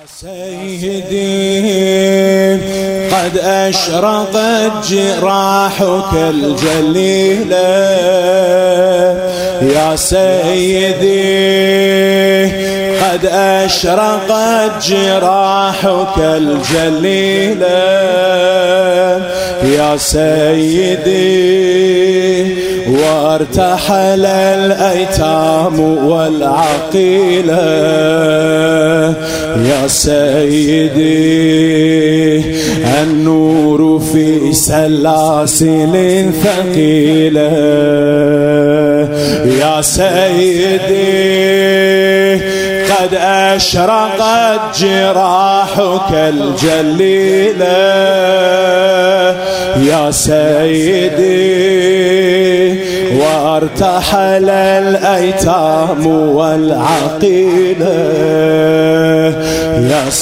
سيدي قد أشرقت جراحك الجليلة يا سيدي قد أشرقت جراحك الجليلة يا سيدي وارتحل الأيتام والعقيلة يا سيدي النور في سلاسل ثقيلة يا سيدي قد أشرقت جراحك الجليلة يا سيدي وارتحل الأيتام والعقيلة يا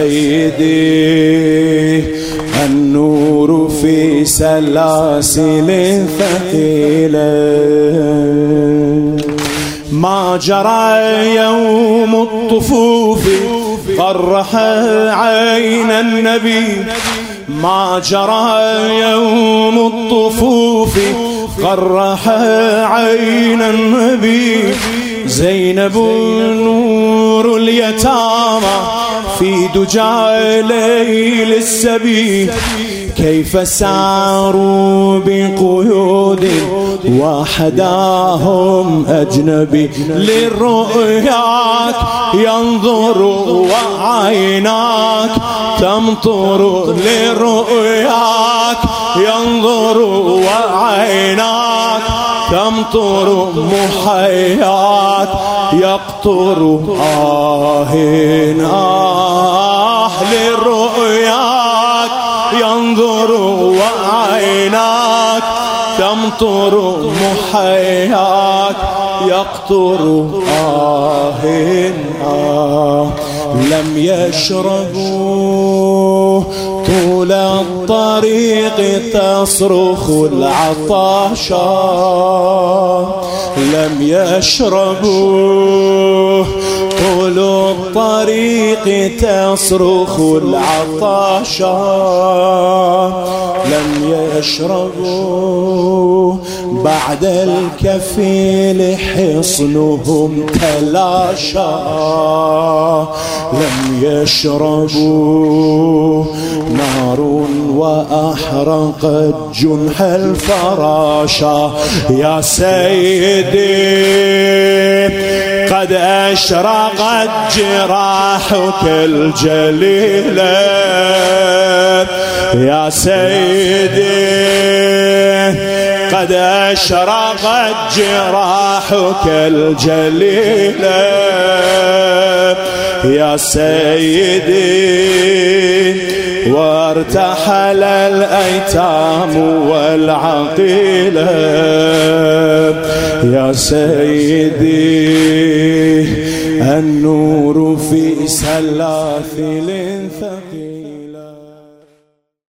سيدي النور في سلاسل ثقيلة ما جرى يوم الطفوف فرح عين النبي ما جرى يوم الطفوف فرح عين النبي زينب نور اليتامى في دجى ليل السبي كيف ساروا بقيود وحداهم أجنبي للرؤياك ينظر وعيناك تمطر للرؤياك ينظر وعيناك تمطر محياك يقطر للرؤياك ينظر وعيناك تمطر محياك يقطر لم يشربوا طول الطريق تصرخ العطاشا لم يشربوا طول الطريق تصرخ العطاشا لم يشربوا بعد الكفيل حصنهم تلاشى لم يشربوا نار وأحرقت جنح الفراشة يا سيدي قد أشرقت جراحك الجليلة يا سيدي قد أشرقت جراحك الجليلة يا سيدي وارتحل الأيتام والعقيلة يا سيدي النور في سلاسل ثقيلة.